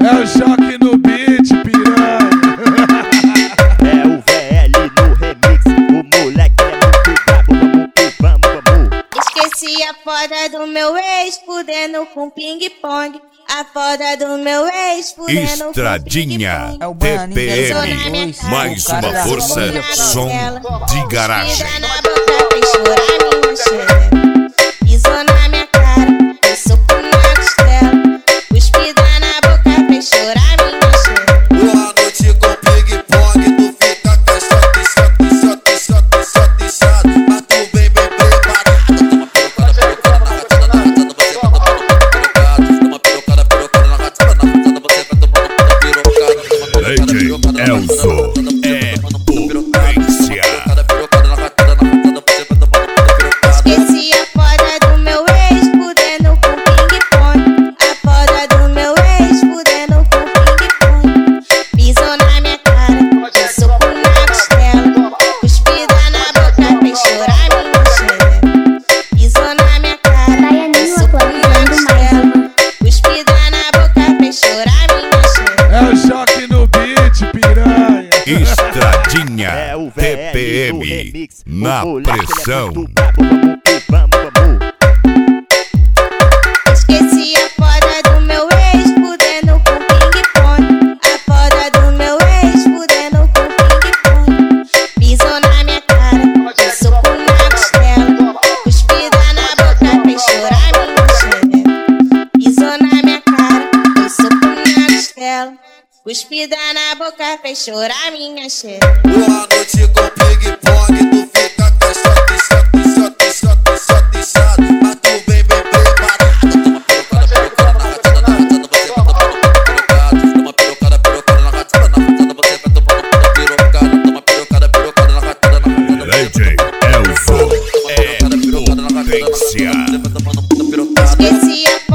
É o choque no beat, piranha. É o VL no remix, o moleque é muito brabo, vamos. Esqueci a foda do meu ex, fudendo com ping-pong. A foda do meu ex, fudendo Estradinha com TPM, mais uma força, som de garagem. Cuspida na boca, fez chorar minha xereca. Pisou na minha cara, deu soco na costela. Cuspida na boca, fez chorar minha xereca. Boa noite com ping-pong, tu fica com shot, mas tu vem bem preparado. DJ Elzo é potência. Esqueci a foda do meu ex, fudendo com ping-pong. A foda do meu ex, fudendo com ping-pong. Pisou na minha cara, deu soco na costela. Cuspida na boca, fez chorar minha xereca. Pisou na minha cara, deu soco na costela. Cuspida na boca, fez chorar minha xereca. É o choque no beat, piranha. Estradinha É o VL no TPM, remix, na o moleque, ele é pressão. muito brabo, vamos. Esqueci a foda do meu ex, fudendo com ping-pong. A foda do meu ex, fudendo com ping-pong. Pisou na minha cara, deu soco na costela. Cuspida na boca, fez chorar minha xereca. Pisou na minha cara, deu soco na costela. Cuspida na boca, fez chorar minha xereca. Boa noite com ping-pong, tu fica com shot, mas tu vem bem preparado. DJ Elzo é potência. Esqueci a